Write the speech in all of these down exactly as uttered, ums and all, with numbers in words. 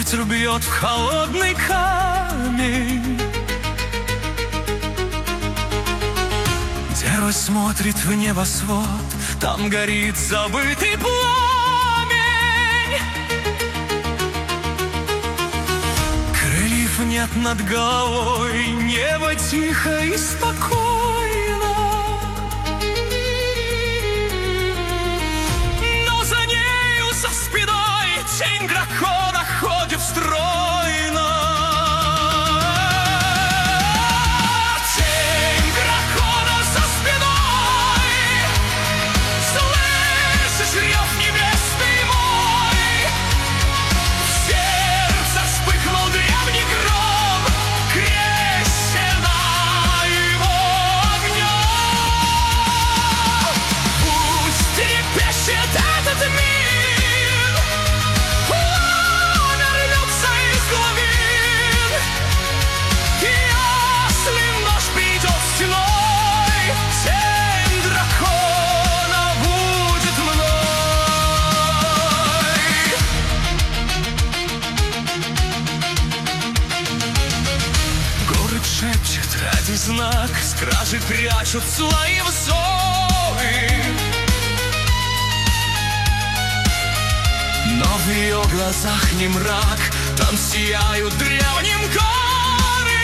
ветер бьет в холодный камень. Дева смотрит в небосвод, там горит забытый пламень. Крыльев нет над головой, небо тихо и спокойно. Но за нею, за спиной, тень дракона ходит стройно. Шепчет ради знак, стражи прячут свои взоры. Но в ее глазах не мрак, там сияют древним горы.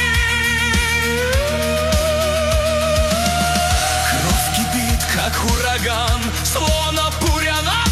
Кровь кипит, как ураган, словно буря на